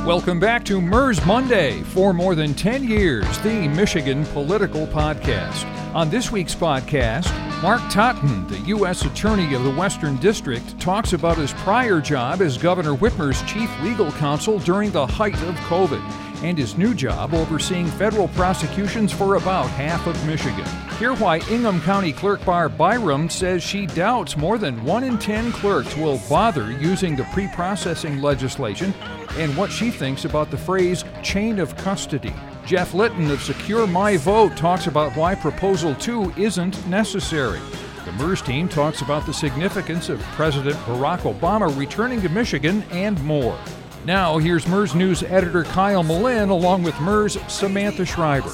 Welcome back to MERS Monday. For more than 10 years, the Michigan Political Podcast. On this week's podcast, Mark Totten, the U.S. Attorney of the Western District, talks about his prior job as Governor Whitmer's chief legal counsel during the height of COVID, and his new job overseeing federal prosecutions for about half of Michigan. Hear why Ingham County Clerk Barb Byram says she doubts more than 1 in 10 clerks will bother using the pre-processing legislation, and what she thinks about the phrase chain of custody. Jeff Litton of Secure My Vote talks about why Proposal 2 isn't necessary. The MERS team talks about the significance of President Barack Obama returning to Michigan and more. Now, here's MERS News editor Kyle Malin along with MERS Samantha Schreiber.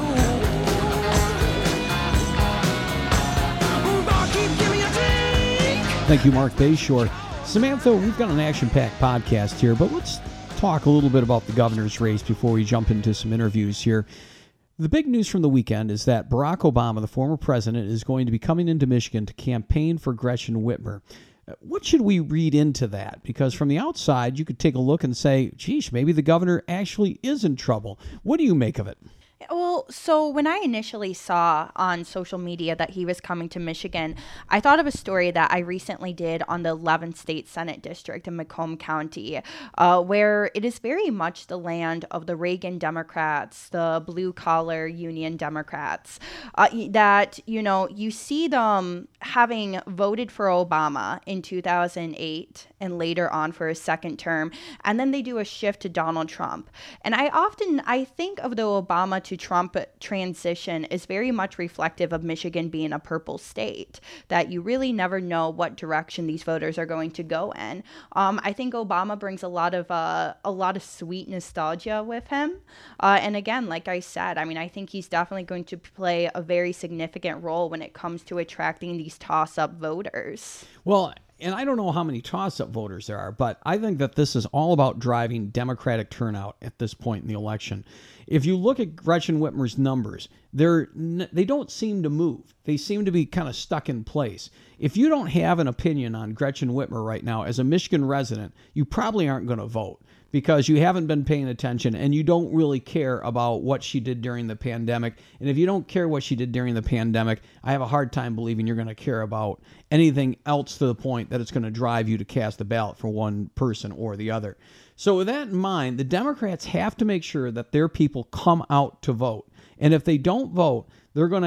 Thank you, Mark Bayshore. Samantha, we've got an action-packed podcast here, but let's talk a little bit about the governor's race before we jump into some interviews here. The big news from the weekend is that Barack Obama, the former president, is going to be coming into Michigan to campaign for Gretchen Whitmer. What should we read into that? Because from the outside, you could take a look and say, geez, maybe the governor actually is in trouble. What do you make of it? Well, so when I initially saw on social media that he was coming to Michigan, I thought of a story that I recently did on the 11th State Senate District in Macomb County, where it is very much the land of the Reagan Democrats, the blue-collar Union Democrats, that, you see them having voted for Obama in 2008 and later on for a second term, and then they do a shift to Donald Trump. And I think of the Obama to Trump transition is very much reflective of Michigan being a purple state, that you really never know what direction these voters are going to go in. I think Obama brings a lot of sweet nostalgia with him. And again, like I said, I think he's definitely going to play a very significant role when it comes to attracting these toss-up voters. Well, and I don't know how many toss-up voters there are, but I think that this is all about driving Democratic turnout at this point in the election. If you look at Gretchen Whitmer's numbers, they don't seem to move. They seem to be kind of stuck in place. If you don't have an opinion on Gretchen Whitmer right now as a Michigan resident, you probably aren't going to vote because you haven't been paying attention and you don't really care about what she did during the pandemic. And if you don't care what she did during the pandemic, I have a hard time believing you're going to care about anything else to the point that it's going to drive you to cast a ballot for one person or the other. So with that in mind, the Democrats have to make sure that their people come out to vote. And if they don't vote, they're going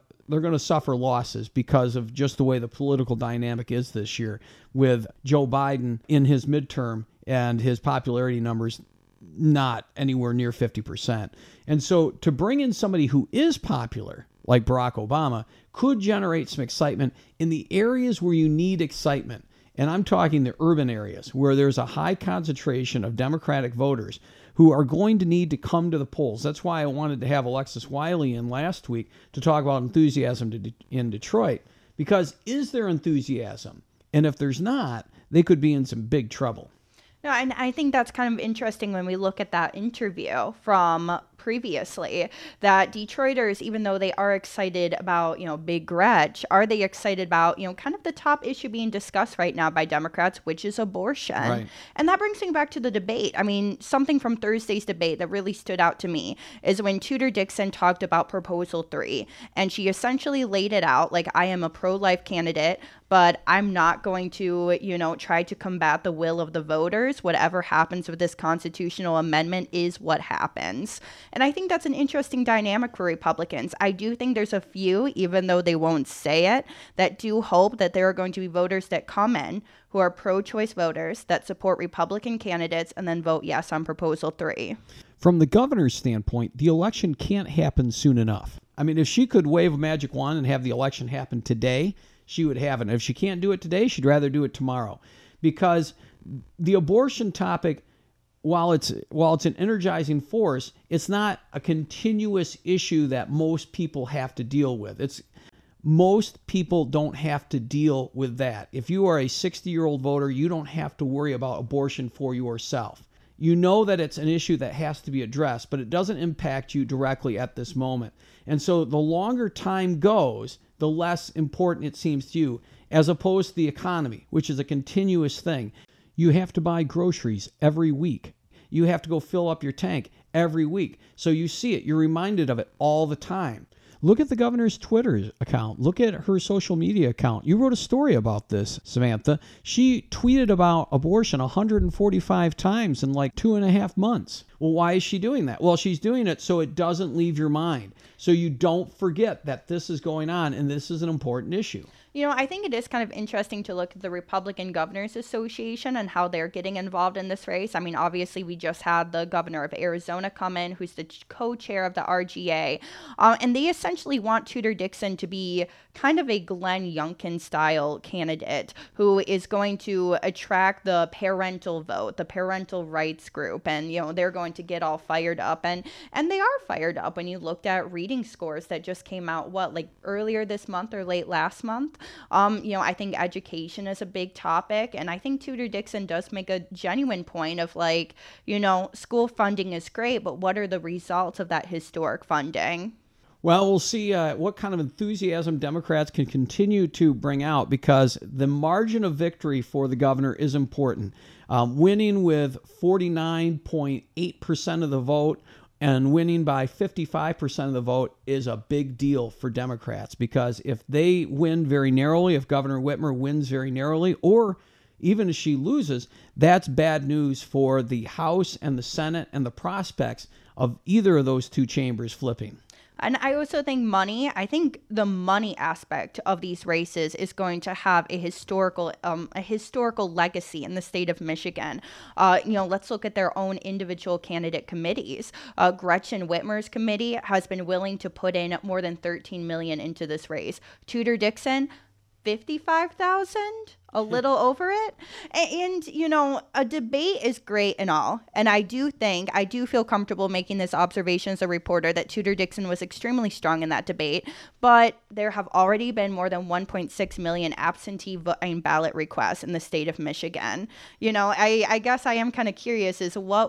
to suffer losses because of just the way the political dynamic is this year, with Joe Biden in his midterm and his popularity numbers not anywhere near 50%. And so to bring in somebody who is popular, like Barack Obama, could generate some excitement in the areas where you need excitement. And I'm talking the urban areas where there's a high concentration of Democratic voters who are going to need to come to the polls. That's why I wanted to have Alexis Wiley in last week to talk about enthusiasm in Detroit. Because is there enthusiasm? And if there's not, they could be in some big trouble. No, and I think that's kind of interesting when we look at that interview from previously, that Detroiters, even though they are excited about, Big Gretch, are they excited about, kind of the top issue being discussed right now by Democrats, which is abortion. Right. And that brings me back to the debate. Something from Thursday's debate that really stood out to me is when Tudor Dixon talked about Proposal 3, and she essentially laid it out like, I am a pro-life candidate, but I'm not going to, try to combat the will of the voters. Whatever happens with this constitutional amendment is what happens. And I think that's an interesting dynamic for Republicans. I do think there's a few, even though they won't say it, that do hope that there are going to be voters that come in who are pro-choice voters that support Republican candidates and then vote yes on Proposal 3. From the governor's standpoint, the election can't happen soon enough. If she could wave a magic wand and have the election happen today, she would have it. And if she can't do it today, she'd rather do it tomorrow. Because the abortion topic, while it's an energizing force, it's not a continuous issue that most people have to deal with. Most people don't have to deal with that. If you are a 60-year-old voter, you don't have to worry about abortion for yourself. You know that it's an issue that has to be addressed, but it doesn't impact you directly at this moment. And so the longer time goes, the less important it seems to you, as opposed to the economy, which is a continuous thing. You have to buy groceries every week. you have to go fill up your tank every week. So you see it. You're reminded of it all the time. Look at the governor's Twitter account. Look at her social media account. You wrote a story about this, Samantha. She tweeted about abortion 145 times in like 2.5 months. Well, why is she doing that? Well, she's doing it so it doesn't leave your mind. So you don't forget that this is going on and this is an important issue. You know, I think it is kind of interesting to look at the Republican Governors Association and how they're getting involved in this race. I mean, obviously, we just had the governor of Arizona come in, who's the co-chair of the RGA, and they essentially want Tudor Dixon to be kind of a Glenn Youngkin-style candidate who is going to attract the parental vote, the parental rights group, and, you know, they're going to get all fired up, and they are fired up when you looked at reading scores that just came out, earlier this month or late last month. You know, I think education is a big topic, and I think Tudor Dixon does make a genuine point of like, you know, school funding is great, but what are the results of that historic funding? Well, we'll see what kind of enthusiasm Democrats can continue to bring out, because the margin of victory for the governor is important. Winning with 49.8% of the vote and winning by 55% of the vote is a big deal for Democrats, because if they win very narrowly, if Governor Whitmer wins very narrowly, or even if she loses, that's bad news for the House and the Senate and the prospects of either of those two chambers flipping. And I also think I think the money aspect of these races is going to have a historical legacy in the state of Michigan. You know, let's look at their own individual candidate committees. Gretchen Whitmer's committee has been willing to put in more than $13 million into this race. Tudor Dixon, $55,000, a little over it. And, you know, a debate is great and all. And I do feel comfortable making this observation as a reporter that Tudor Dixon was extremely strong in that debate. But there have already been more than 1.6 million absentee ballot requests in the state of Michigan. You know, I guess I am kind of curious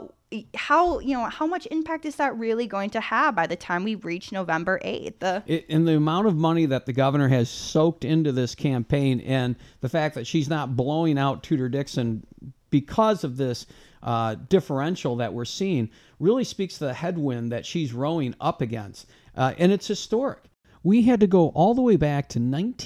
how much impact is that really going to have by the time we reach November 8th? And the amount of money that the governor has soaked into this campaign, and the fact that she's not blowing out Tudor Dixon because of this differential that we're seeing, really speaks to the headwind that she's rowing up against. And it's historic. We had to go all the way back to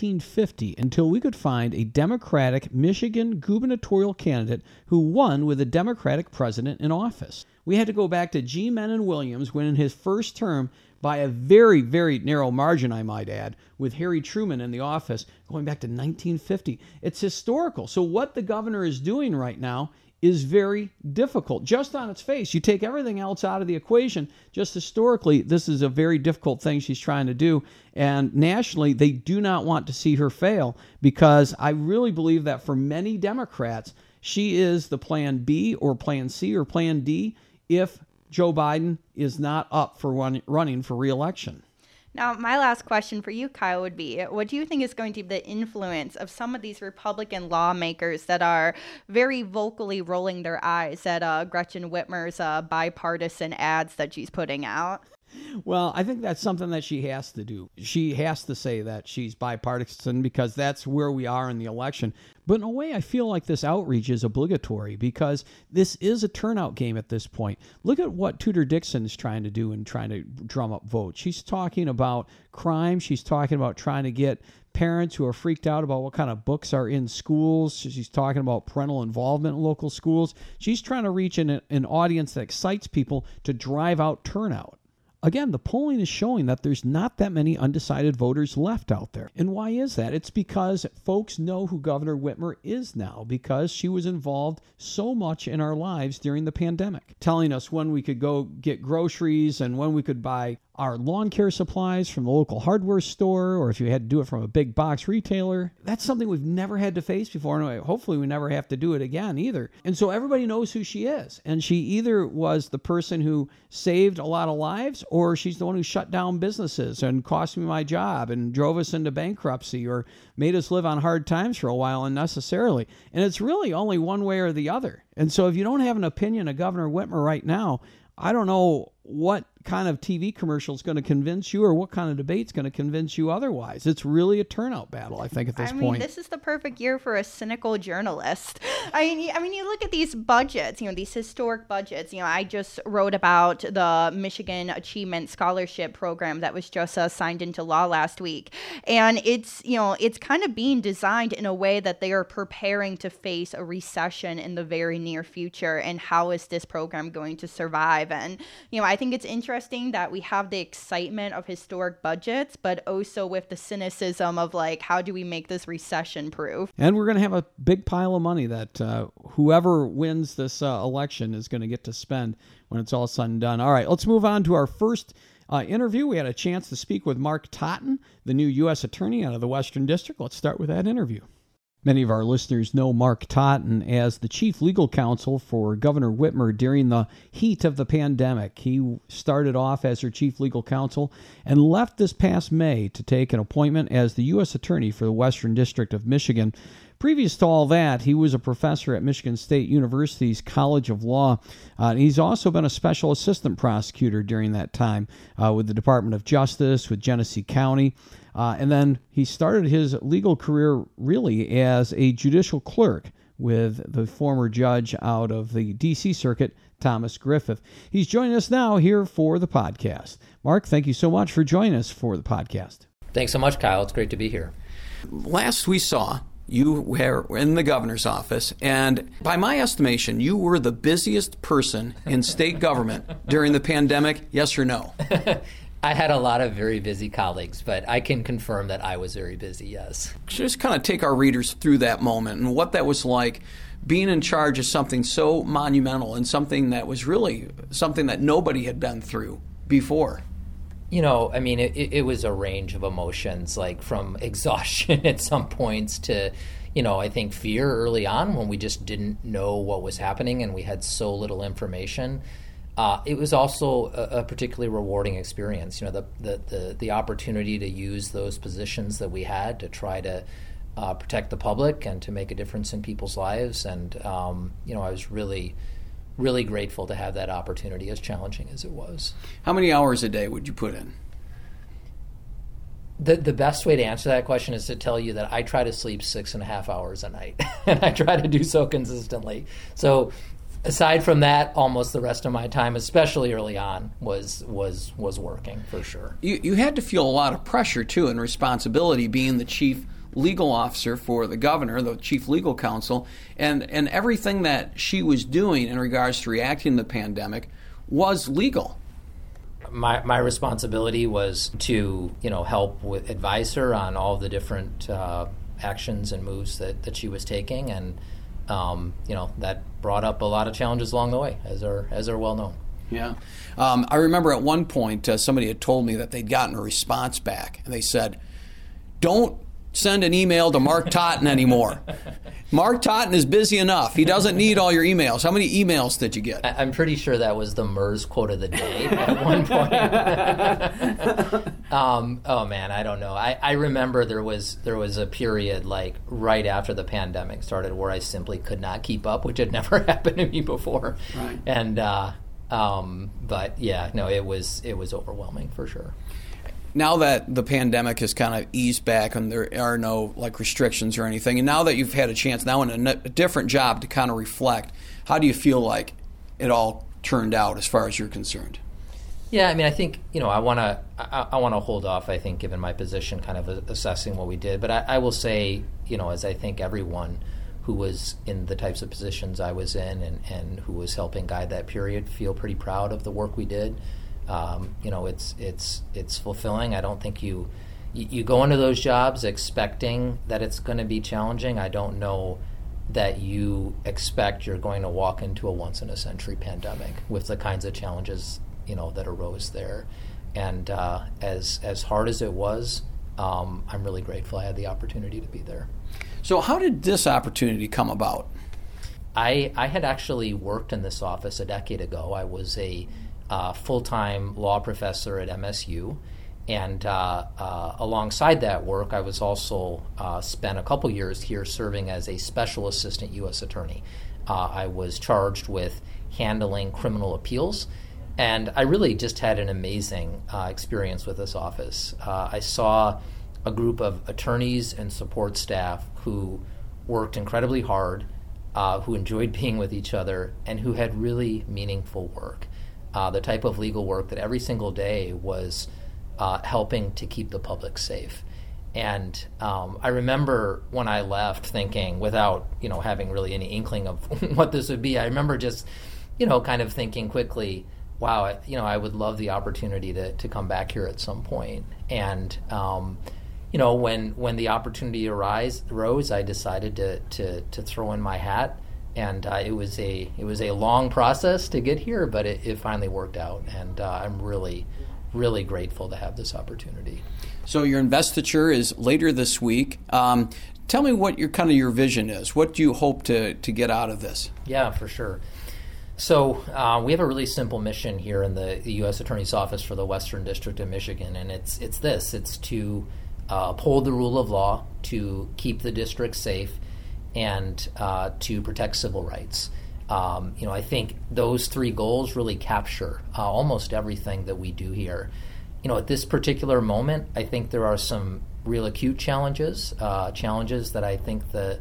1950 until we could find a Democratic Michigan gubernatorial candidate who won with a Democratic president in office. We had to go back to G. Menon Williams winning his first term by a very, very narrow margin, I might add, with Harry Truman in the office going back to 1950. It's historical. So what the governor is doing right now is very difficult. Just on its face, you take everything else out of the equation, just historically, this is a very difficult thing she's trying to do. And nationally, they do not want to see her fail, because I really believe that for many Democrats, she is the plan B or plan C or plan D if Joe Biden is not up for running for re-election. Now, my last question for you, Kyle, would be, what do you think is going to be the influence of some of these Republican lawmakers that are very vocally rolling their eyes at Gretchen Whitmer's bipartisan ads that she's putting out? Well, I think that's something that she has to do. She has to say that she's bipartisan, because that's where we are in the election. But in a way, I feel like this outreach is obligatory, because this is a turnout game at this point. Look at what Tudor Dixon is trying to do and trying to drum up votes. She's talking about crime. She's talking about trying to get parents who are freaked out about what kind of books are in schools. She's talking about parental involvement in local schools. She's trying to reach an audience that excites people to drive out turnout. Again, the polling is showing that there's not that many undecided voters left out there. And why is that? It's because folks know who Governor Whitmer is now, because she was involved so much in our lives during the pandemic, telling us when we could go get groceries and when we could buy our lawn care supplies from the local hardware store, or if you had to do it from a big box retailer. That's something we've never had to face before, and hopefully we never have to do it again either. And so everybody knows who she is. And she either was the person who saved a lot of lives, or she's the one who shut down businesses and cost me my job and drove us into bankruptcy, or made us live on hard times for a while unnecessarily. And it's really only one way or the other. And so if you don't have an opinion of Governor Whitmer right now, I don't know what kind of TV commercial is going to convince you or what kind of debate's going to convince you otherwise. It's really a turnout battle, I think, at this point. This is the perfect year for a cynical journalist. I mean, you look at these budgets, these historic budgets. I just wrote about the Michigan Achievement Scholarship Program that was just signed into law last week. And it's kind of being designed in a way that they are preparing to face a recession in the very near future. And how is this program going to survive? And, I think it's interesting that we have the excitement of historic budgets, but also with the cynicism of how do we make this recession proof? And we're going to have a big pile of money that whoever wins this election is going to get to spend when it's all said and done. All right, let's move on to our first interview. We had a chance to speak with Mark Totten, the new U.S. Attorney out of the Western District. Let's start with that interview. Many of our listeners know Mark Totten as the chief legal counsel for Governor Whitmer during the heat of the pandemic. He started off as her chief legal counsel and left this past May to take an appointment as the U.S. Attorney for the Western District of Michigan. Previous to all that, he was a professor at Michigan State University's College of Law. He's also been a special assistant prosecutor during that time with the Department of Justice, with Genesee County. And then he started his legal career really as a judicial clerk with the former judge out of the D.C. Circuit, Thomas Griffith. He's joining us now here for the podcast. Mark, thank you so much for joining us for the podcast. Thanks so much, Kyle. It's great to be here. Last we saw, you were in the governor's office, and by my estimation, you were the busiest person in state government during the pandemic, yes or no? I had a lot of very busy colleagues, but I can confirm that I was very busy, yes. Just kind of take our readers through that moment and what that was like, being in charge of something so monumental and something that was really something that nobody had been through before. It was a range of emotions, like from exhaustion at some points to, I think fear early on when we just didn't know what was happening and we had so little information. It was also a particularly rewarding experience. The opportunity to use those positions that we had to try to protect the public and to make a difference in people's lives. And, I was really, really grateful to have that opportunity, as challenging as it was. How many hours a day would you put in? The best way to answer that question is to tell you that I try to sleep 6.5 hours a night, and I try to do so consistently. So aside from that, almost the rest of my time, especially early on, was working for sure. You had to feel a lot of pressure, too, and responsibility being the chief legal officer for the governor, the chief legal counsel, and everything that she was doing in regards to reacting to the pandemic was legal. My responsibility was to, help advise her on all the different actions and moves that she was taking, and that brought up a lot of challenges along the way, as are well known. Yeah. I remember at one point somebody had told me that they'd gotten a response back, and they said, "Don't send an email to Mark Totten anymore. Mark Totten is busy enough. He doesn't need all your emails." How many emails did you get? I'm pretty sure that was the MERS quote of the day at one point. Oh man, I don't know. I remember there was a period like right after the pandemic started where I simply could not keep up, which had never happened to me before. Right. And but yeah, no, it was overwhelming for sure. Now that the pandemic has kind of eased back and there are no restrictions or anything, and now that you've had a chance now in a different job to kind of reflect, how do you feel like it all turned out as far as you're concerned? Yeah, I think I want to hold off. I think given my position, kind of assessing what we did, but I will say, as I think everyone who was in the types of positions I was in and who was helping guide that period feel pretty proud of the work we did. It's fulfilling. I don't think you go into those jobs expecting that it's going to be challenging. I don't know that you expect you're going to walk into a once-in-a-century pandemic with the kinds of challenges, that arose there. And as hard as it was, I'm really grateful I had the opportunity to be there. So how did this opportunity come about? I had actually worked in this office a decade ago. I was a full-time law professor at MSU, and alongside that work, I was also spent a couple years here serving as a special assistant U.S. attorney. I was charged with handling criminal appeals, And I really just had an amazing experience with this office. I saw a group of attorneys and support staff who worked incredibly hard, who enjoyed being with each other, and who had really meaningful work. The type of legal work that every single day was helping to keep the public safe. And I remember when I left thinking, without having really any inkling of what this would be, I remember just kind of thinking quickly, wow, I would love the opportunity to come back here at some point. And when the opportunity arose, I decided to throw in my hat. And it was a long process to get here, but it finally worked out, and I'm really, really grateful to have this opportunity. So your investiture is later this week. Tell me what your vision is. What do you hope to get out of this? Yeah, for sure. So we have a really simple mission here in the U.S. Attorney's Office for the Western District of Michigan, and it's to uphold the rule of law, to keep the district safe, and to protect civil rights. I think those three goals really capture almost everything that we do here. At this particular moment, I think there are some real acute challenges that I think the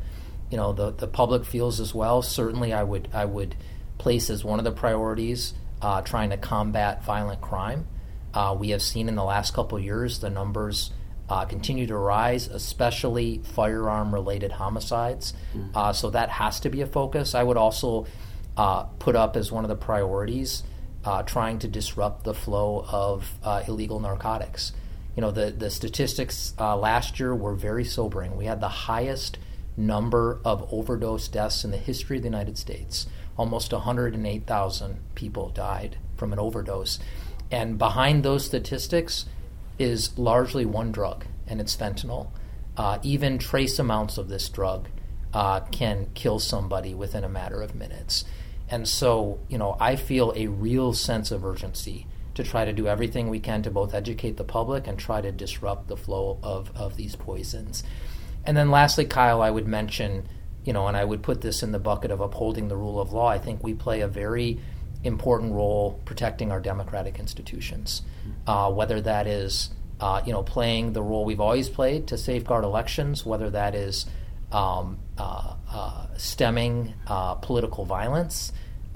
public feels as well. Certainly, I would place as one of the priorities trying to combat violent crime. We have seen in the last couple of years the numbers continue to rise, especially firearm-related homicides. So that has to be a focus. I would also put up as one of the priorities trying to disrupt the flow of illegal narcotics. The statistics last year were very sobering. We had the highest number of overdose deaths in the history of the United States. Almost 108,000 people died from an overdose. And behind those statistics is largely one drug, and it's fentanyl. Even trace amounts of this drug can kill somebody within a matter of minutes. And so, I feel a real sense of urgency to try to do everything we can to both educate the public and try to disrupt the flow of these poisons. And then lastly, Kyle, I would mention, and I would put this in the bucket of upholding the rule of law. I think we play a very important role protecting our democratic institutions, whether that is playing the role we've always played to safeguard elections, whether that is stemming political violence,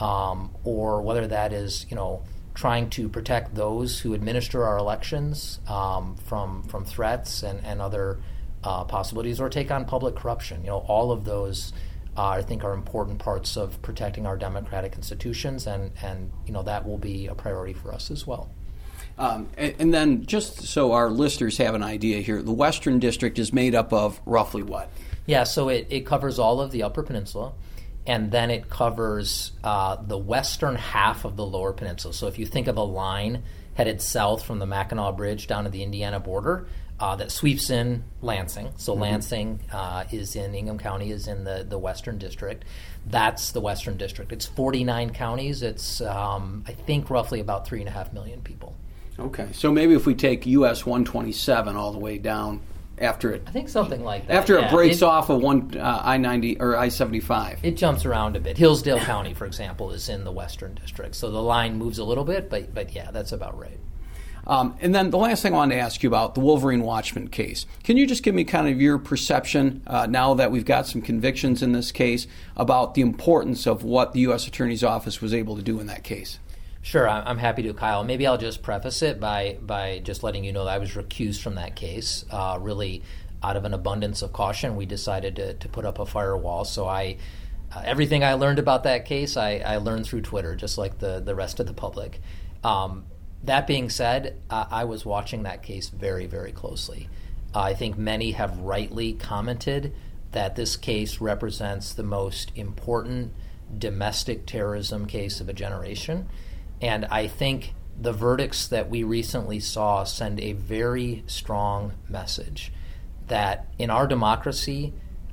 or whether that is trying to protect those who administer our elections from threats and other possibilities, or take on public corruption. All of those I think are important parts of protecting our democratic institutions, and that will be a priority for us as well. And then, just so our listeners have an idea here, the Western District is made up of roughly what? Yeah, so it covers all of the Upper Peninsula, and then it covers the western half of the Lower Peninsula. So if you think of a line headed south from the Mackinac Bridge down to the Indiana border, that sweeps in Lansing. So Lansing is in Ingham County, is in the Western District. That's the Western District. It's 49 counties. It's, I think, roughly about 3.5 million people. Okay, so maybe if we take US 127 all the way down after it, I think something like that. After it breaks off of I-90 or I-75, it jumps around a bit. Hillsdale County, for example, is in the Western District, so the line moves a little bit, but yeah, that's about right. And then the last thing I wanted to ask you about, the Wolverine Watchman case. Can you just give me kind of your perception, now that we've got some convictions in this case, about the importance of what the U.S. Attorney's Office was able to do in that case? Sure, I'm happy to, Kyle. Maybe I'll just preface it by just letting you know that I was recused from that case. Really, out of an abundance of caution, we decided to put up a firewall. So everything I learned about that case, I learned through Twitter, just like the rest of the public. That being said, I was watching that case very, very closely. I think many have rightly commented that this case represents the most important domestic terrorism case of a generation. And I think the verdicts that we recently saw send a very strong message that in our democracy,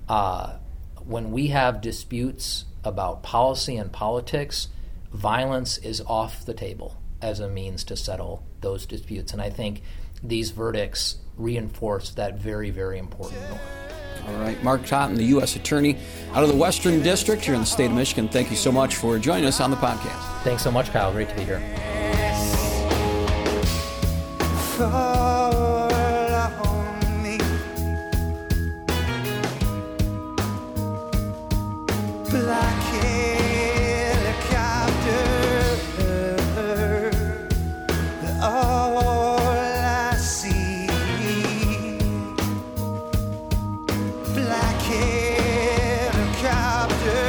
when we have disputes about policy and politics, violence is off the table as a means to settle those disputes. And I think these verdicts reinforce that very, very important norm. All right. Mark Totten, the U.S. Attorney out of the Western District here in the state of Michigan, thank you so much for joining us on the podcast. Thanks so much, Kyle. Great to be here. call on me. Black helicopter, all I see. Black helicopter.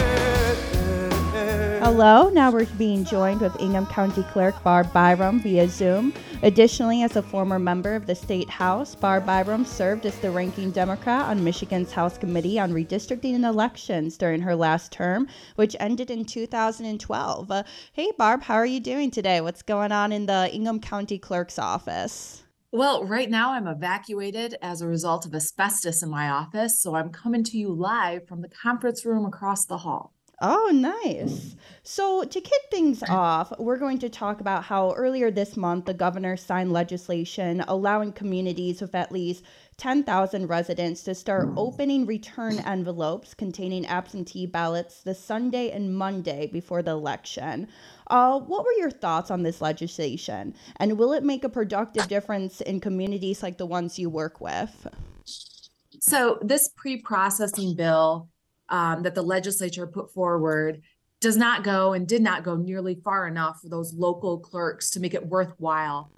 Hello, now we're being joined with Ingham County Clerk Barb Byram via Zoom. Additionally, as a former member of the State House, Barb Byram served as the ranking Democrat on Michigan's House Committee on Redistricting and Elections during her last term, which ended in 2012. Hey, Barb, how are you doing today? What's going on in the Ingham County Clerk's office? Well, right now I'm evacuated as a result of asbestos in my office, so I'm coming to you live from the conference room across the hall. Oh, nice. So to kick things off, we're going to talk about how earlier this month the governor signed legislation allowing communities with at least 10,000 residents to start opening return envelopes containing absentee ballots the Sunday and Monday before the election. What were your thoughts on this legislation? And will it make a productive difference in communities like the ones you work with? So this pre-processing bill that the legislature put forward does not go and did not go nearly far enough for those local clerks to make it worthwhile.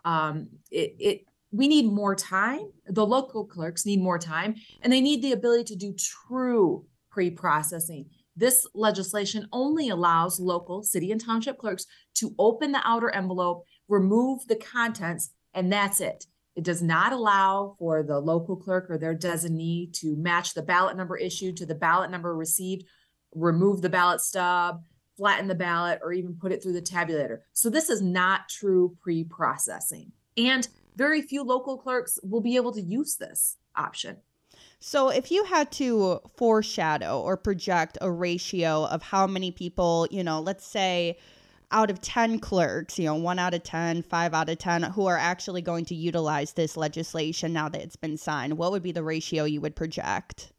We need more time. The local clerks need more time, and they need the ability to do true pre-processing. This legislation only allows local city and township clerks to open the outer envelope, remove the contents, and that's it. It does not allow for the local clerk or their designee to match the ballot number issued to the ballot number received, remove the ballot stub, flatten the ballot, or even put it through the tabulator. So this is not true pre-processing. And very few local clerks will be able to use this option. So if you had to foreshadow or project a ratio of how many people, let's say out of 10 clerks, 1 out of 10, 5 out of 10, who are actually going to utilize this legislation now that it's been signed, what would be the ratio you would project?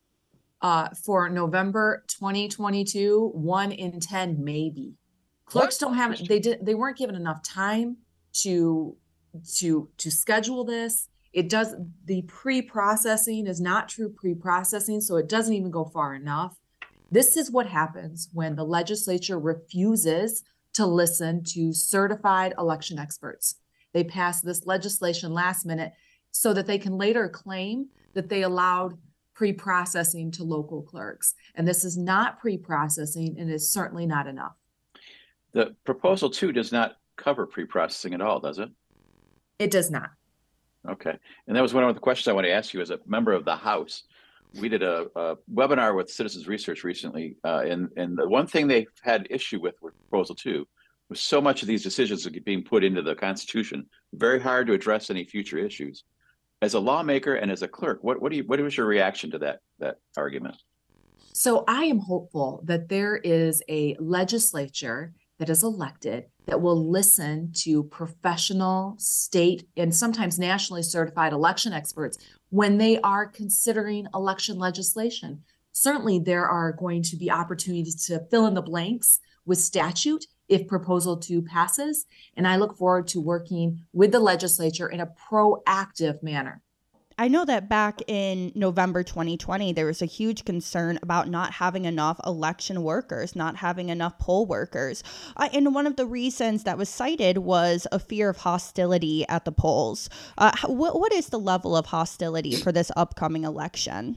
For November 2022, 1 in 10, maybe. Clerks don't have, they weren't given enough time to schedule this. The pre-processing is not true pre-processing, so it doesn't even go far enough. This is what happens when the legislature refuses to listen to certified election experts. They passed this legislation last minute so that they can later claim that they allowed pre-processing to local clerks. And this is not pre-processing, and is certainly not enough. The proposal 2 does not cover pre-processing at all, does it? It does not. Okay. And that was one of the questions I want to ask you as a member of the House. We did a webinar with Citizens Research recently, and the one thing they had issue with Proposal 2 was so much of these decisions are being put into the Constitution, very hard to address any future issues. As a lawmaker and as a clerk, what was your reaction to that argument? So I am hopeful that there is a legislature that is elected that will listen to professional, state, and sometimes nationally certified election experts when they are considering election legislation. Certainly, there are going to be opportunities to fill in the blanks with statute if Proposal 2 passes, and I look forward to working with the legislature in a proactive manner. I know that back in November 2020, there was a huge concern about not having enough election workers, not having enough poll workers. And one of the reasons that was cited was a fear of hostility at the polls. What is the level of hostility for this upcoming election?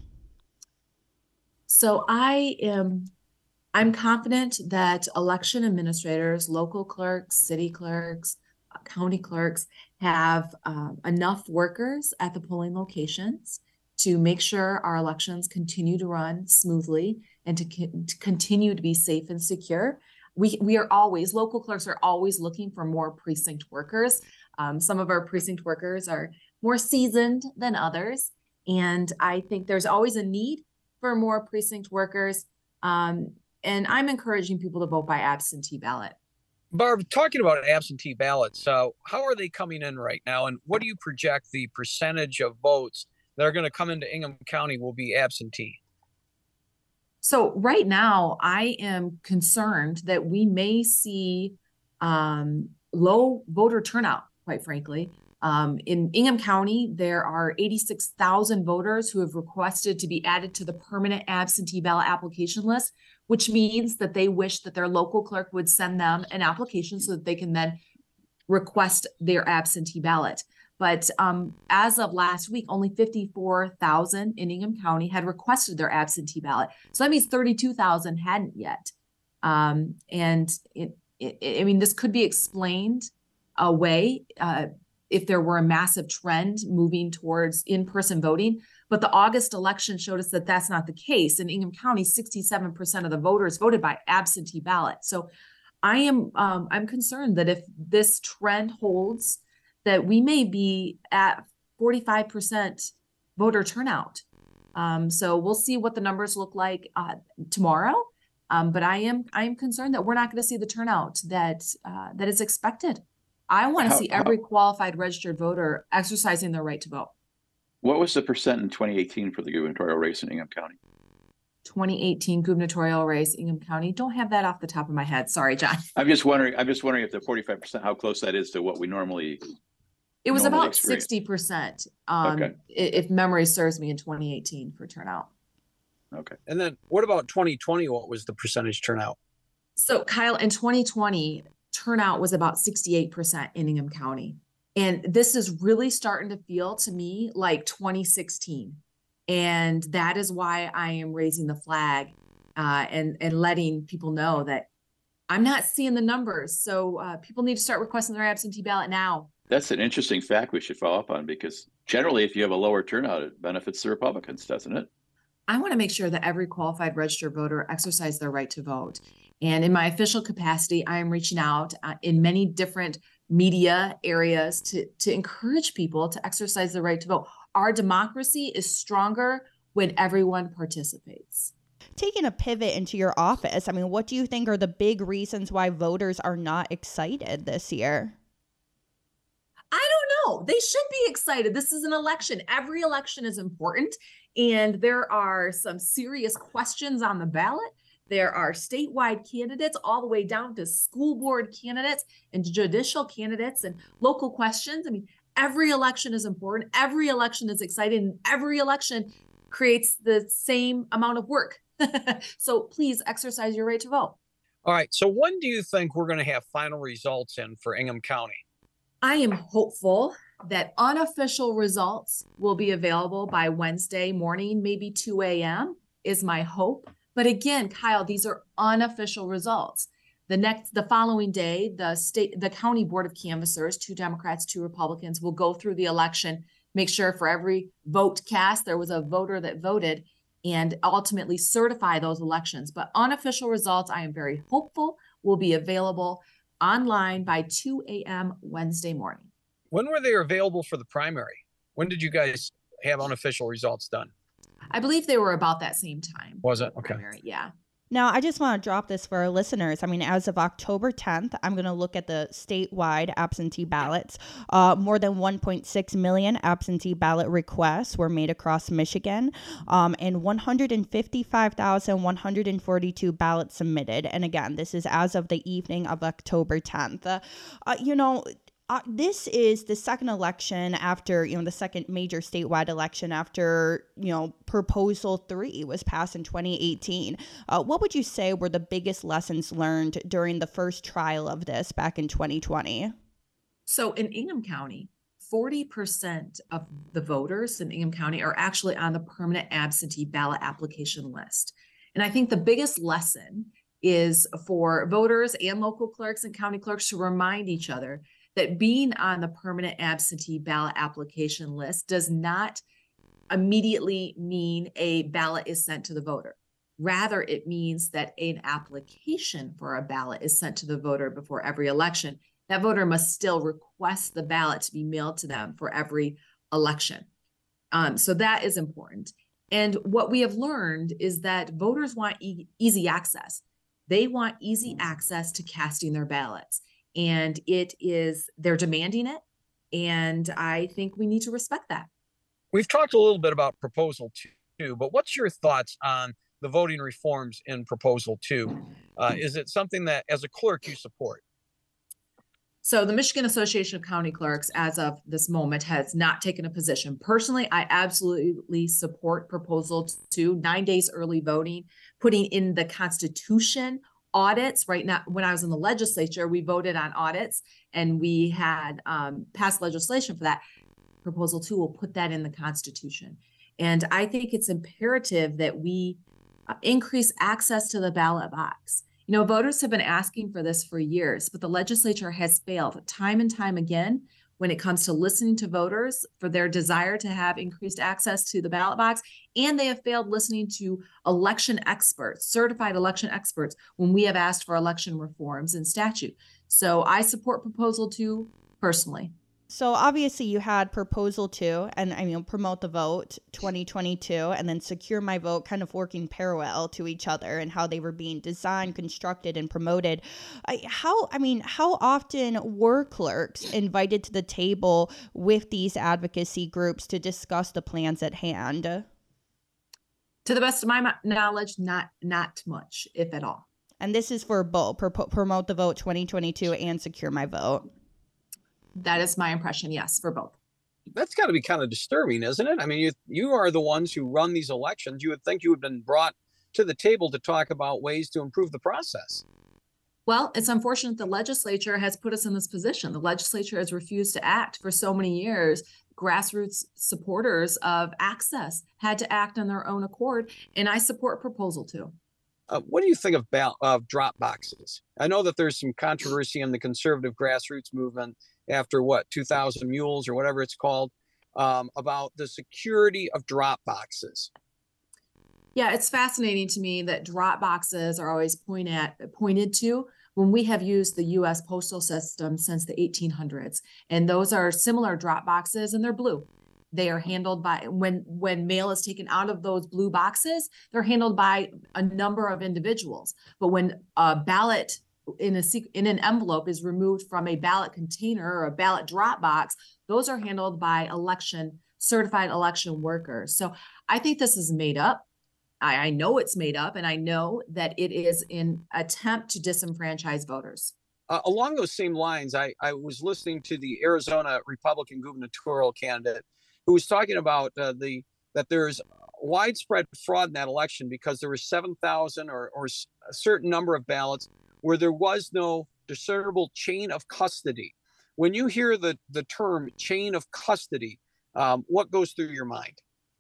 So I'm confident that election administrators, local clerks, city clerks, county clerks have enough workers at the polling locations to make sure our elections continue to run smoothly and to continue to be safe and secure. We are always, local clerks are always looking for more precinct workers. Some of our precinct workers are more seasoned than others. And I think there's always a need for more precinct workers. And I'm encouraging people to vote by absentee ballot. Barb, talking about absentee ballots, how are they coming in right now? And what do you project the percentage of votes that are going to come into Ingham County will be absentee? So right now, I am concerned that we may see low voter turnout, quite frankly, In Ingham County, there are 86,000 voters who have requested to be added to the permanent absentee ballot application list, which means that they wish that their local clerk would send them an application so that they can then request their absentee ballot. But as of last week, only 54,000 in Ingham County had requested their absentee ballot. So that means 32,000 hadn't yet. And I mean, this could be explained away if there were a massive trend moving towards in-person voting. But the August election showed us that that's not the case. In Ingham County, 67% of the voters voted by absentee ballot. So I'm concerned that if this trend holds, that we may be at 45% voter turnout. So we'll see what the numbers look like tomorrow. But I am concerned that we're not going to see the turnout that is expected. I want to see every qualified registered voter exercising their right to vote. What was the percent in 2018 for the gubernatorial race in Ingham County? 2018 gubernatorial race, Ingham County. Don't have that off the top of my head. Sorry, John. I'm just wondering if the 45%, how close that is to what we normally. It was about experience. 60%. Okay. If memory serves me, in 2018 for turnout. Okay. And then what about 2020? What was the percentage turnout? So Kyle, in 2020, turnout was about 68% in Ingham County. And this is really starting to feel to me like 2016. And that is why I am raising the flag and letting people know that I'm not seeing the numbers. So people need to start requesting their absentee ballot now. That's an interesting fact we should follow up on, because generally, if you have a lower turnout, it benefits the Republicans, doesn't it? I want to make sure that every qualified registered voter exercise their right to vote. And in my official capacity, I am reaching out in many different media areas to encourage people to exercise the right to vote. Our democracy is stronger when everyone participates. Taking a pivot into your office, I mean, what do you think are the big reasons why voters are not excited this year? I don't know. They should be excited. This is an election. Every election is important. And there are some serious questions on the ballot. There are statewide candidates all the way down to school board candidates and judicial candidates and local questions. I mean, every election is important. Every election is exciting. And every election creates the same amount of work. So please exercise your right to vote. All right. So when do you think we're going to have final results in for Ingham County? I am hopeful that unofficial results will be available by Wednesday morning, maybe 2 a.m. is my hope. But again, Kyle, these are unofficial results. The following day, the county board of canvassers, 2 Democrats, 2 Republicans, will go through the election, make sure for every vote cast, there was a voter that voted, and ultimately certify those elections. But unofficial results, I am very hopeful, will be available online by 2 a.m. Wednesday morning. When were they available for the primary? When did you guys have unofficial results done? I believe they were about that same time. Was it? Okay. Primary, yeah. Now, I just want to drop this for our listeners. I mean, as of October 10th, I'm going to look at the statewide absentee ballots. More than 1.6 million absentee ballot requests were made across Michigan, and 155,142 ballots submitted. And again, this is as of the evening of October 10th. This is the second election after, the second major statewide election after, Proposal 3 was passed in 2018. What would you say were the biggest lessons learned during the first trial of this back in 2020? So in Ingham County, 40% of the voters in Ingham County are actually on the permanent absentee ballot application list. And I think the biggest lesson is for voters and local clerks and county clerks to remind each other that being on the permanent absentee ballot application list does not immediately mean a ballot is sent to the voter. Rather, it means that an application for a ballot is sent to the voter before every election. That voter must still request the ballot to be mailed to them for every election. So that is important. And what we have learned is that voters want easy access. They want easy access to casting their ballots. And they're demanding it. And I think we need to respect that. We've talked a little bit about Proposal 2, but what's your thoughts on the voting reforms in Proposal 2? Is it something that, as a clerk, you support? So the Michigan Association of County Clerks, as of this moment, has not taken a position. Personally, I absolutely support Proposal 2, 9 days early voting, putting in the Constitution audits. Right now, when I was in the legislature, we voted on audits and we had passed legislation for that. Proposal 2 will put that in the Constitution. And I think it's imperative that we increase access to the ballot box. You know, voters have been asking for this for years, but the legislature has failed time and time again when it comes to listening to voters for their desire to have increased access to the ballot box. And they have failed listening to election experts, certified election experts, when we have asked for election reforms in statute. So I support Proposal 2 personally. So obviously you had Proposal 2 and Promote the Vote 2022 and then Secure My Vote kind of working parallel to each other and how they were being designed, constructed, and promoted. How often were clerks invited to the table with these advocacy groups to discuss the plans at hand? To the best of my knowledge, not much, if at all. And this is for both Promote the Vote 2022 and Secure My Vote. That is my impression, yes, for both. That's got to be kind of disturbing, isn't it? I mean, you are the ones who run these elections. You would think you would have been brought to the table to talk about ways to improve the process. Well, it's unfortunate the legislature has put us in this position. The legislature has refused to act for so many years. Grassroots supporters of access had to act on their own accord, and I support Proposal 2. What do you think of drop boxes? I know that there's some controversy in the conservative grassroots movement after 2,000 Mules or whatever it's called, about the security of drop boxes. Yeah, it's fascinating to me that drop boxes are always pointed to when we have used the U.S. postal system since the 1800s. And those are similar drop boxes, and they're blue. They are handled by, when mail is taken out of those blue boxes, they're handled by a number of individuals. But when a ballot in an envelope is removed from a ballot container or a ballot drop box, those are handled by certified election workers. So I think this is made up. I know it's made up, and I know that it is in attempt to disenfranchise voters. Along those same lines, I was listening to the Arizona Republican gubernatorial candidate who was talking about that there's widespread fraud in that election because there were 7,000 or a certain number of ballots where there was no discernible chain of custody. When you hear the term chain of custody, what goes through your mind?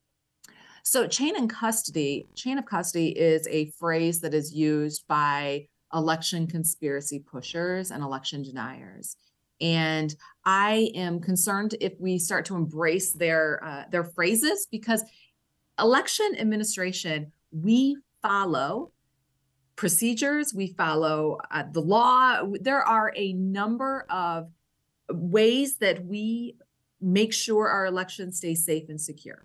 So chain of custody is a phrase that is used by election conspiracy pushers and election deniers. And I am concerned if we start to embrace their phrases, because election administration, we follow procedures, we follow the law. There are a number of ways that we make sure our elections stay safe and secure.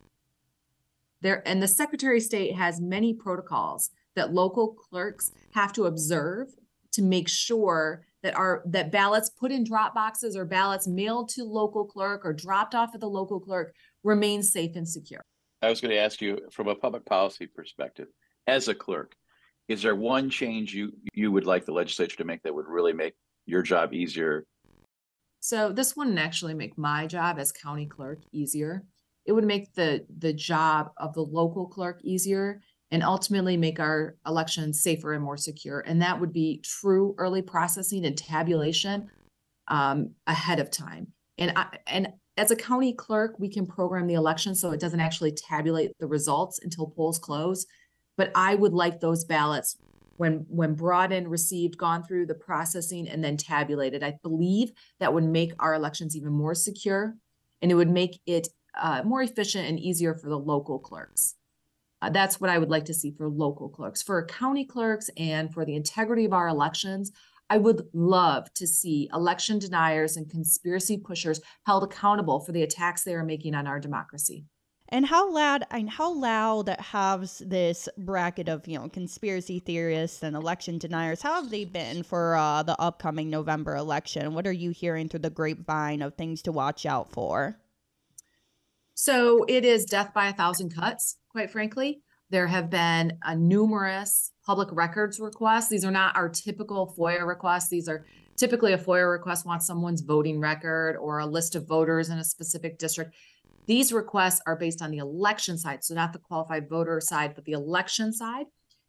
And the Secretary of State has many protocols that local clerks have to observe to make sure that ballots put in drop boxes or ballots mailed to local clerk or dropped off at the local clerk remain safe and secure. I was going to ask you, from a public policy perspective, as a clerk, is there one change you would like the legislature to make that would really make your job easier? So this wouldn't actually make my job as county clerk easier. It would make the job of the local clerk easier and ultimately make our elections safer and more secure. And that would be true early processing and tabulation ahead of time. And as a county clerk, we can program the election so it doesn't actually tabulate the results until polls close. But I would like those ballots when brought in, received, gone through the processing, and then tabulated. I believe that would make our elections even more secure, and it would make it more efficient and easier for the local clerks. That's what I would like to see for local clerks. For county clerks and for the integrity of our elections, I would love to see election deniers and conspiracy pushers held accountable for the attacks they are making on our democracy. And how loud has this bracket of, conspiracy theorists and election deniers, how have they been for the upcoming November election? What are you hearing through the grapevine of things to watch out for? So it is death by 1,000 cuts, quite frankly. There have been numerous public records requests. These are not our typical FOIA requests. These are Typically, a FOIA request wants someone's voting record or a list of voters in a specific district. These requests are based on the election side, so not the qualified voter side, but the election side.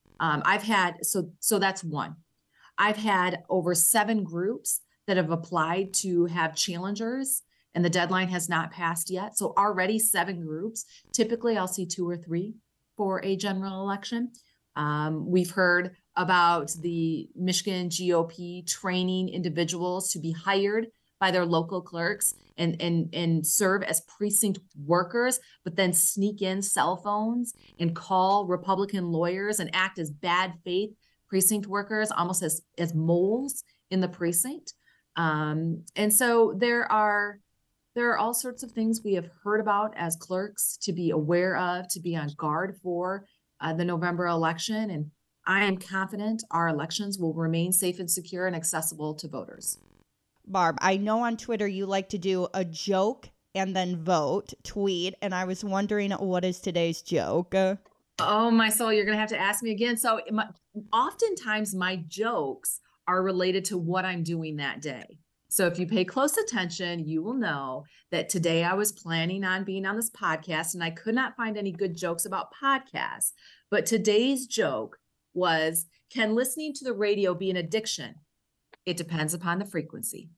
So that's one. I've had over 7 groups that have applied to have challengers, and the deadline has not passed yet. So already 7 groups. Typically, I'll see 2 or 3 for a general election. We've heard about the Michigan GOP training individuals to be hired by their local clerks and serve as precinct workers, but then sneak in cell phones and call Republican lawyers and act as bad faith precinct workers, almost as moles in the precinct. And so there are all sorts of things we have heard about as clerks to be aware of, to be on guard for the November election. And I am confident our elections will remain safe and secure and accessible to voters. Barb, I know on Twitter you like to do a joke and then vote tweet, and I was wondering, what is today's joke? Oh, my soul, you're going to have to ask me again. So oftentimes my jokes are related to what I'm doing that day. So if you pay close attention, you will know that today I was planning on being on this podcast and I could not find any good jokes about podcasts. But today's joke was, can listening to the radio be an addiction? It depends upon the frequency.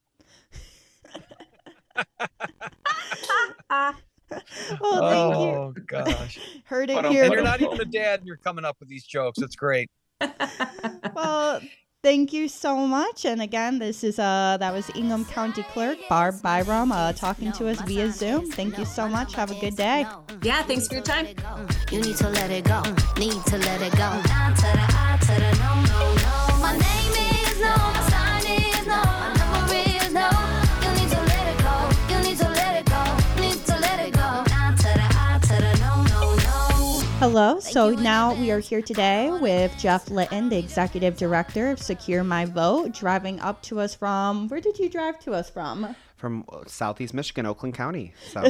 Well, thank you. Oh, gosh. Heard it But here. And you're not even a dad and you're coming up with these jokes. It's great. Well, thank you so much. And again, that was Ingham County Clerk Barb Byram talking to us via Zoom. Thank you so much. Have a good day. Yeah, thanks for your time. You need to let it go. Need to let it go. Now to the I to the no, no, no. My name is no. My sign is no. My number is no. You need to let it go. You need to let it go. Need to let it go. Now to the I to the no, no, no. Hello. So now we are here today with Jeff Litton, the Executive Director of Secure My Vote, driving up to us from, where did you drive to us from? From Southeast Michigan, Oakland County. So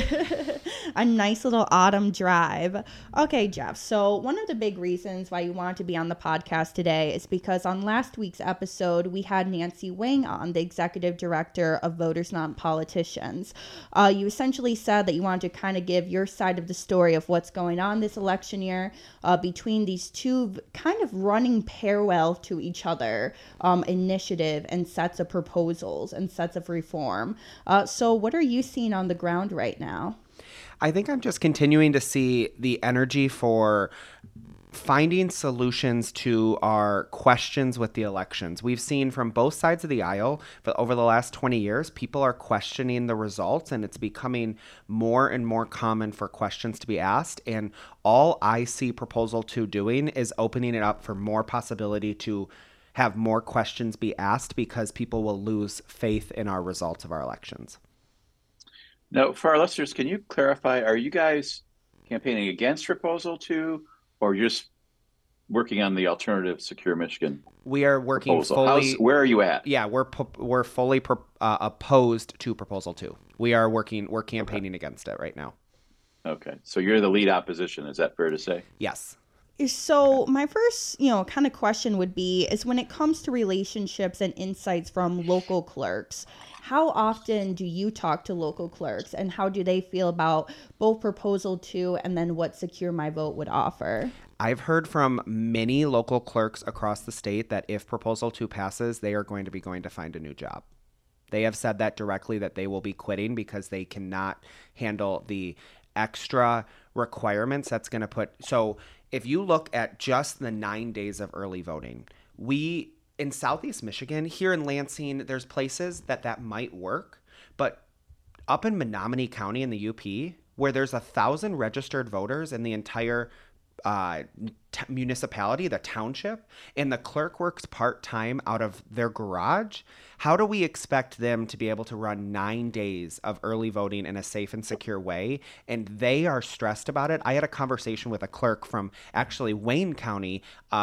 A nice little autumn drive. Okay, Jeff. So one of the big reasons why you wanted to be on the podcast today is because on last week's episode, we had Nancy Wang on, the Executive Director of Voters Not Politicians. You essentially said that you wanted to kind of give your side of the story of what's going on this election year between these two kind of running parallel to each other initiative and sets of proposals and sets of reform. So what are you seeing on the ground right now? I think I'm just continuing to see the energy for finding solutions to our questions with the elections. We've seen from both sides of the aisle, but over the last 20 years, people are questioning the results, and it's becoming more and more common for questions to be asked. And all I see Proposal 2 doing is opening it up for more possibility to have more questions be asked, because people will lose faith in our results of our elections. Now, for our listeners, can you clarify, are you guys campaigning against Proposal 2 or just working on the alternative Secure Michigan? We are working proposal? fully. Where are you at? Yeah, we're fully opposed to Proposal 2. We're campaigning against it right now. Okay, so you're the lead opposition. Is that fair to say? Yes. So my first, kind of question would be, is when it comes to relationships and insights from local clerks, how often do you talk to local clerks, and how do they feel about both Proposal 2 and then what Secure My Vote would offer? I've heard from many local clerks across the state that if Proposal 2 passes, they are going to find a new job. They have said that directly, that they will be quitting because they cannot handle the extra requirements that's going to put. So if you look at just the 9 days of early voting, in Southeast Michigan, here in Lansing, there's places that might work, but up in Menominee County in the UP, where there's 1,000 registered voters in the entire municipality, the township, and the clerk works part-time out of their garage, how do we expect them to be able to run 9 days of early voting in a safe and secure way? And they are stressed about it. I had a conversation with a clerk from actually Wayne County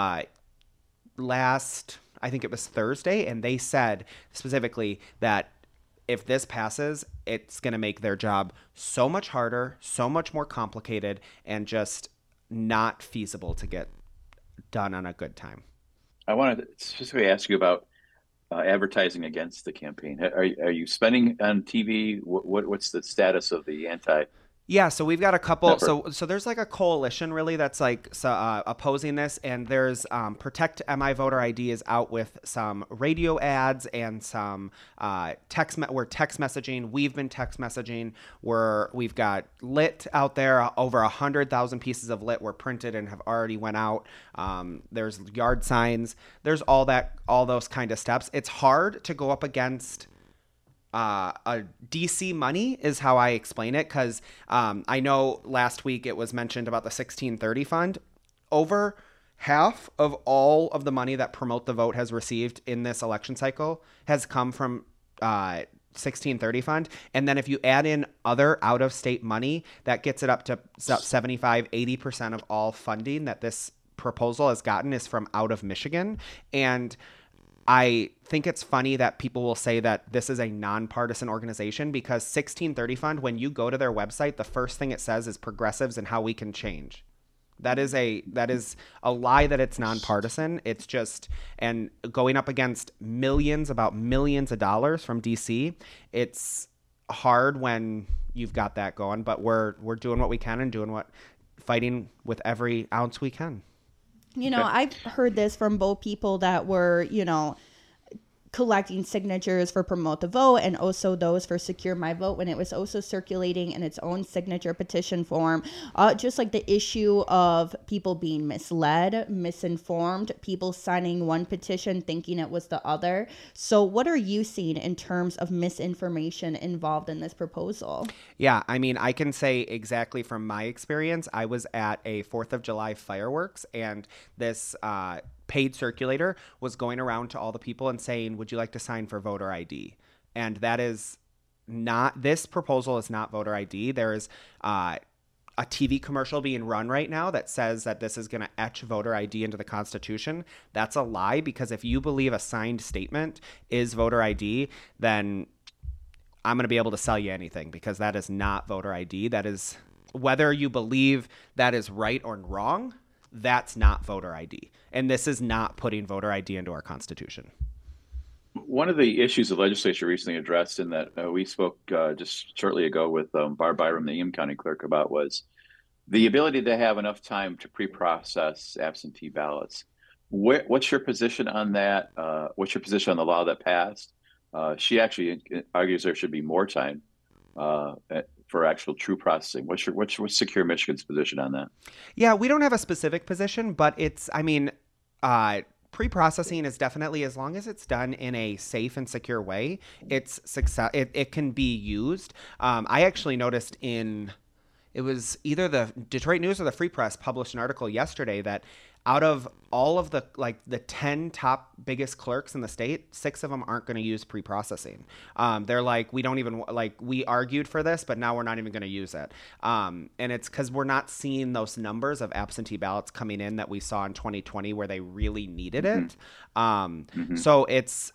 last, I think it was Thursday, and they said specifically that if this passes, it's going to make their job so much harder, so much more complicated, and just not feasible to get done on a good time. I wanted to specifically ask you about advertising against the campaign? Are you spending on TV? What's the status of the anti? Yeah, so we've got a couple. Network. So there's like a coalition really that's like opposing this, and there's Protect MI Voter ID is out with some radio ads and some we're text messaging. We've been text messaging. We've got lit out there. Over 100,000 pieces of lit were printed and have already went out. There's yard signs. There's all those kind of steps. It's hard to go up against a DC money is how I explain it, because I know last week it was mentioned about the 1630 fund. Over half of all of the money that Promote the Vote has received in this election cycle has come from 1630 fund. And then if you add in other out-of-state money, that gets it up to 75-80% of all funding that this proposal has gotten is from out of Michigan. And I think it's funny that people will say that this is a nonpartisan organization, because 1630 Fund, when you go to their website, the first thing it says is progressives and how we can change. That is a lie that it's nonpartisan. It's just, and going up against millions of dollars from DC, it's hard when you've got that going, but we're doing what we can and fighting with every ounce we can. I've heard this from both people that were, collecting signatures for Promote the Vote and also those for Secure My Vote, when it was also circulating in its own signature petition form. Just like the issue of people being misled, misinformed, people signing one petition thinking it was the other. So what are you seeing in terms of misinformation involved in this proposal? Yeah, I mean, I can say exactly from my experience. I was at a 4th of July fireworks, and this paid circulator was going around to all the people and saying, would you like to sign for voter ID? And that is not, this proposal is not voter ID. There is a TV commercial being run right now that says that this is going to etch voter ID into the Constitution. That's a lie, because if you believe a signed statement is voter ID, then I'm going to be able to sell you anything, because that is not voter ID. That is, whether you believe that is right or wrong, that's not voter ID. And this is not putting voter ID into our Constitution. One of the issues the legislature recently addressed, and that we spoke just shortly ago with Barb Byram, the Eames County clerk, about, was the ability to have enough time to pre-process absentee ballots. What's your position on that? What's your position on the law that passed? She actually argues there should be more time for actual true processing. What's Secure Michigan's position on that? Yeah, we don't have a specific position, but it's, I mean, pre-processing is definitely, as long as it's done in a safe and secure way, it's success. It can be used. I actually noticed it was either the Detroit News or the Free Press published an article yesterday that out of all of the 10 top biggest clerks in the state, 6 of them aren't going to use pre-processing. They're like, we don't even, we argued for this, but now we're not even going to use it. And it's because we're not seeing those numbers of absentee ballots coming in that we saw in 2020 where they really needed it. So it's,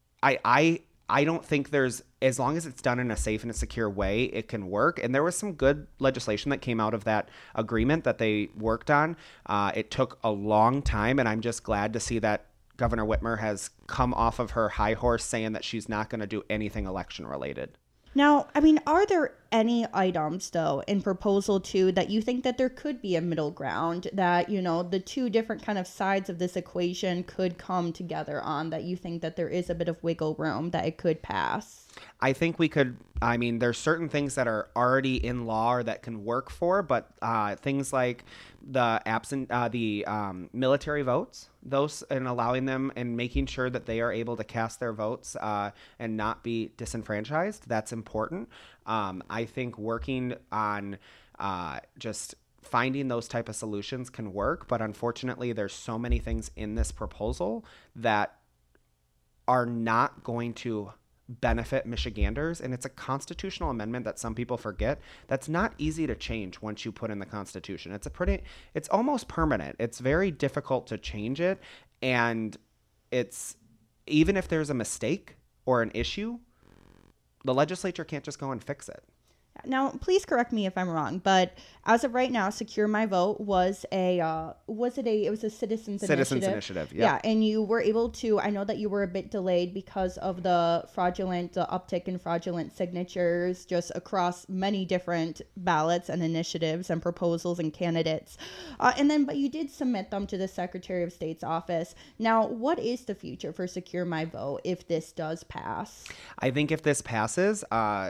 I don't think there's, as long as it's done in a safe and a secure way, it can work. And there was some good legislation that came out of that agreement that they worked on. It took a long time, and I'm just glad to see that Governor Whitmer has come off of her high horse saying that she's not going to do anything election related. Now, I mean, are there any items, though, in Proposal 2 that you think that there could be a middle ground, that, the two different kind of sides of this equation could come together on, that you think that there is a bit of wiggle room that it could pass? I think we could, I mean, there's certain things that are already in law or that can work for, but things like the military votes, those, and allowing them and making sure that they are able to cast their votes and not be disenfranchised, that's important. I think working on just finding those type of solutions can work, but unfortunately there's so many things in this proposal that are not going to benefit Michiganders, and it's a constitutional amendment that some people forget. That's not easy to change once you put in the Constitution. It's almost permanent. It's very difficult to change it, and it's, even if there's a mistake or an issue, the legislature can't just go and fix it. Now, please correct me if I'm wrong, but as of right now, Secure My Vote was a citizens initiative. Yeah, and you were able to. I know that you were a bit delayed because of the uptick in fraudulent signatures just across many different ballots and initiatives and proposals and candidates, but you did submit them to the Secretary of State's office. Now, what is the future for Secure My Vote if this does pass? I think if this passes,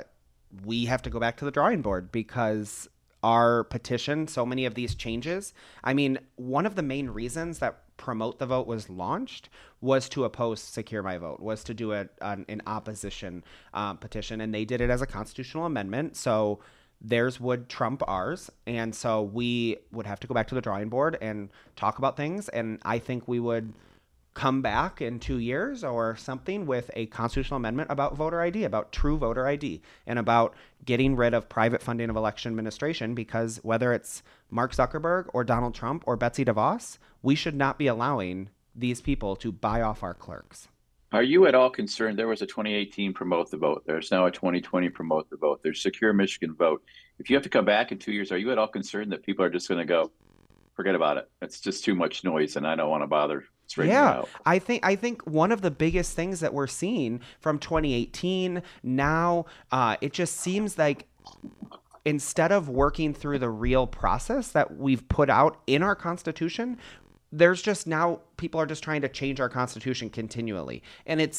we have to go back to the drawing board because our petition, so many of these changes. I mean, one of the main reasons that Promote the Vote was launched was to oppose Secure My Vote, was to do an opposition petition, and they did it as a constitutional amendment. So theirs would trump ours, and so we would have to go back to the drawing board and talk about things, and I think we would come back in 2 years or something with a constitutional amendment about voter ID, about true voter ID, and about getting rid of private funding of election administration, because whether it's Mark Zuckerberg or Donald Trump or Betsy DeVos, we should not be allowing these people to buy off our clerks. Are you at all concerned? There was a 2018 Promote the Vote. There's now a 2020 Promote the Vote. There's Secure Michigan Vote. If you have to come back in 2 years, are you at all concerned that people are just going to go, forget about it? It's just too much noise, and I don't want to bother. Yeah, I think one of the biggest things that we're seeing from 2018 now, it just seems like instead of working through the real process that we've put out in our Constitution, there's just now people are just trying to change our Constitution continually, and it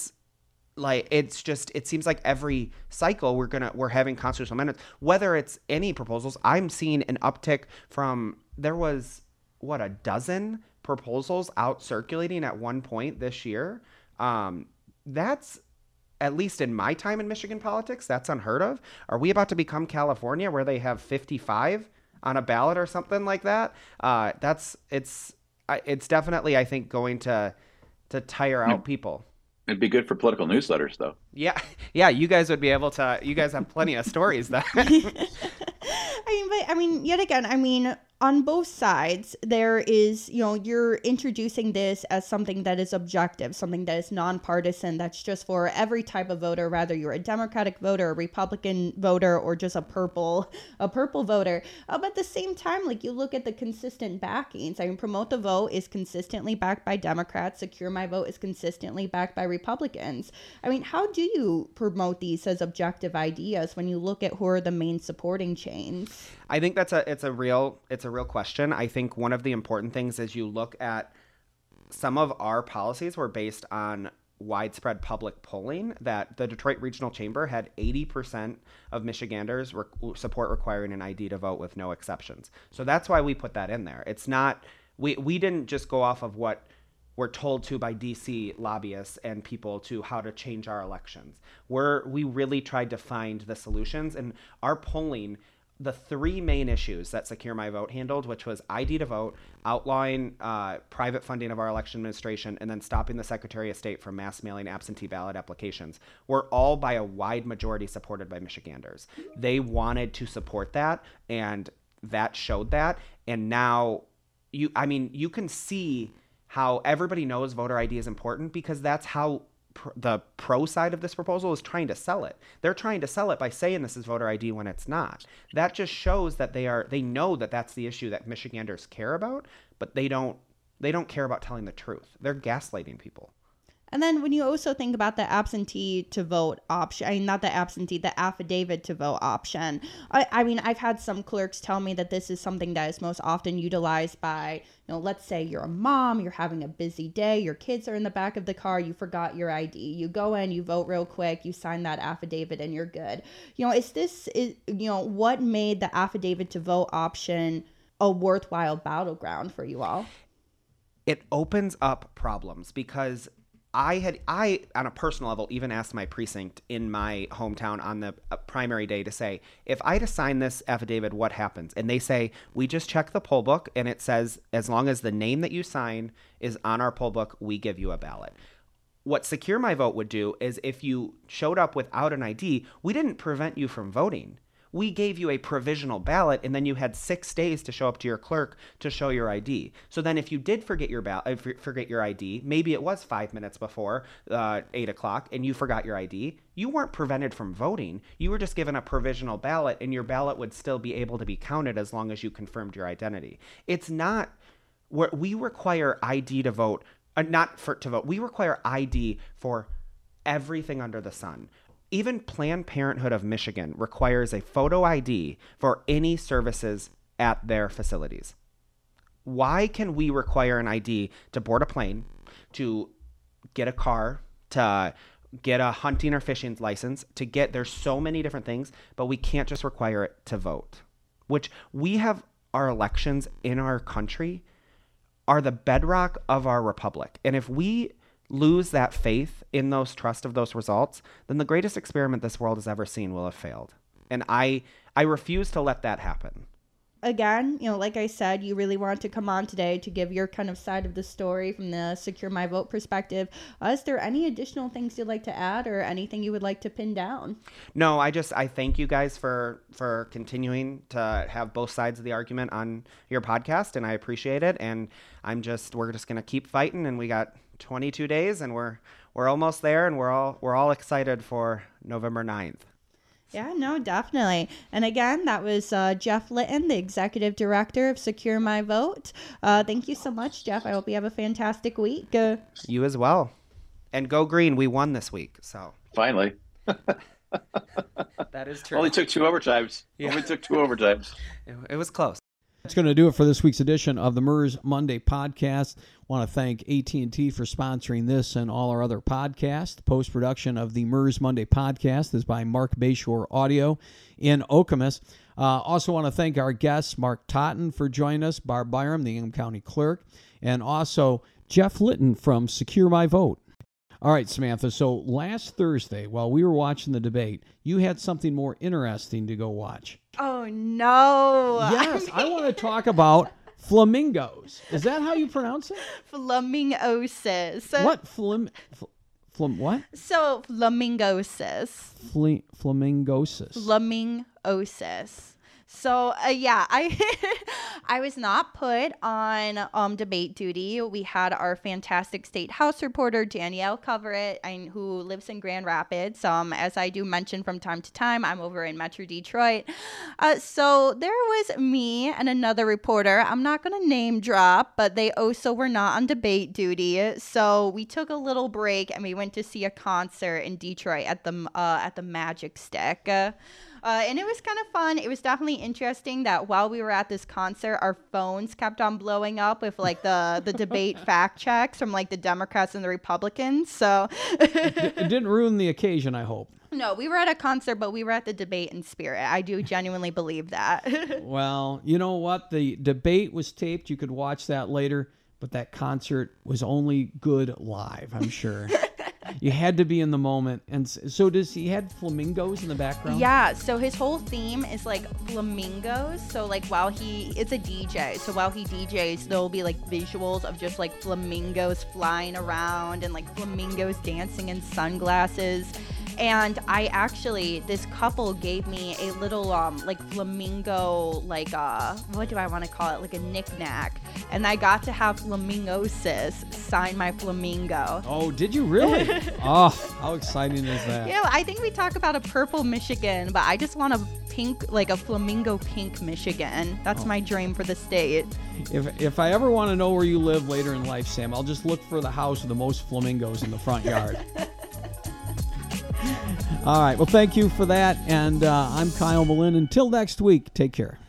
seems like every cycle we're having constitutional amendments. Whether it's any proposals, I'm seeing an uptick from there was a dozen proposals out circulating at one point this year. That's, at least in my time in Michigan politics, that's unheard of. Are we about to become California where they have 55 on a ballot or something like that? It's definitely, I think, going to tire out people. It'd be good for political newsletters, though. Yeah, you guys would be able to. You guys have plenty of stories then. Yet again, on both sides, there is, you're introducing this as something that is objective, something that is nonpartisan, that's just for every type of voter, whether you're a Democratic voter, a Republican voter, or just a purple voter. But at the same time, you look at the consistent backings. Promote the Vote is consistently backed by Democrats. Secure My Vote is consistently backed by Republicans. How do you promote these as objective ideas when you look at who are the main supporting chains? I think it's a real question. I think one of the important things is you look at some of our policies were based on widespread public polling, that the Detroit Regional Chamber had 80% of Michiganders support requiring an ID to vote with no exceptions. So that's why we put that in there. It's not, we didn't just go off of what we're told to by DC lobbyists and people to how to change our elections. We really tried to find the solutions, and our polling, the three main issues that Secure My Vote handled, which was ID to vote, outlawing private funding of our election administration, and then stopping the Secretary of State from mass mailing absentee ballot applications, were all by a wide majority supported by Michiganders. They wanted to support that, and that showed that. And now, you can see how everybody knows voter ID is important, because that's how the pro side of this proposal is trying to sell it. They're trying to sell it by saying this is voter ID when it's not. That just shows that they know that that's the issue that Michiganders care about, but they don't care about telling the truth. They're gaslighting people. And then when you also think about the absentee to vote option, not the absentee, the affidavit to vote option. I've had some clerks tell me that this is something that is most often utilized by, let's say you're a mom, you're having a busy day, your kids are in the back of the car, you forgot your ID. You go in, you vote real quick, you sign that affidavit, and you're good. What made the affidavit to vote option a worthwhile battleground for you all? It opens up problems, because I, on a personal level, even asked my precinct in my hometown on the primary day to say, if I to sign this affidavit, what happens? And they say, we just check the poll book, and it says, as long as the name that you sign is on our poll book, we give you a ballot. What Secure My Vote would do is, if you showed up without an ID, we didn't prevent you from voting. We gave you a provisional ballot, and then you had 6 days to show up to your clerk to show your ID. So then if you did forget your ID, maybe it was 5 minutes before 8 o'clock, and you forgot your ID, you weren't prevented from voting. You were just given a provisional ballot, and your ballot would still be able to be counted as long as you confirmed your identity. It's not where we require ID to vote, to vote. We require ID for everything under the sun. Even Planned Parenthood of Michigan requires a photo ID for any services at their facilities. Why can we require an ID to board a plane, to get a car, to get a hunting or fishing license, there's so many different things, but we can't just require it to vote, which we have our elections in our country are the bedrock of our republic. And if we lose that faith in those trust of those results, then the greatest experiment this world has ever seen will have failed. And I refuse to let that happen. Again, like I said, you really want to come on today to give your kind of side of the story from the Secure My Vote perspective. Is there any additional things you'd like to add or anything you would like to pin down? No, I thank you guys for continuing to have both sides of the argument on your podcast, and I appreciate it. And we're just going to keep fighting, and we got 22 days, and we're almost there, and we're all excited for November 9th. Yeah, no, definitely. And again, that was Jeff Litton, the Executive Director of Secure My Vote. Thank you so much, Jeff. I hope you have a fantastic week. You as well. And go green. We won this week. So finally. That is true. Only took 2 overtimes. Yeah. Only took 2 overtimes. It was close. That's going to do it for this week's edition of the MERS Monday podcast. I want to thank AT&T for sponsoring this and all our other podcasts. Post-production of the MERS Monday podcast is by Mark Bayshore Audio in Okemos. Also want to thank our guests, Mark Totten, for joining us, Barb Byram, the Ingham County Clerk, and also Jeff Litton from Secure My Vote. All right, Samantha, so last Thursday, while we were watching the debate, you had something more interesting to go watch. Oh, no. Yes, I want to talk about flamingos. Is that how you pronounce it? Flamingosis. What? What? So, flamingosis. Flamingosis. Flamingosis. So, I was not put on debate duty. We had our fantastic State House reporter, Danielle, cover it, who lives in Grand Rapids. As I do mention from time to time, I'm over in Metro Detroit. So there was me and another reporter. I'm not going to name drop, but they also were not on debate duty. So we took a little break and we went to see a concert in Detroit at the Magic Stick. And it was kind of fun. It was definitely interesting that while we were at this concert, our phones kept on blowing up with like the debate fact checks from like the Democrats and the Republicans. So it didn't ruin the occasion, I hope. No, we were at a concert, but we were at the debate in spirit. I do genuinely believe that. Well, you know what? The debate was taped. You could watch that later, but that concert was only good live, I'm sure. You had to be in the moment. And so does he had flamingos in the background? Yeah, so his whole theme is like flamingos. So like it's a DJ. So while he DJs, there'll be like visuals of just like flamingos flying around and like flamingos dancing in sunglasses. And this couple gave me a little like flamingo, like what do I want to call it, like a knick-knack, and I got to have Flamingosis sign my flamingo. Oh, did you really? Oh, how exciting is that? Yeah, I think we talk about a purple Michigan, but I just want a pink, like a flamingo pink Michigan. That's my dream for the state. If I ever want to know where you live later in life, Sam, I'll just look for the house with the most flamingos in the front yard. All right. Well, thank you for that. And I'm Kyle Malin. Until next week, take care.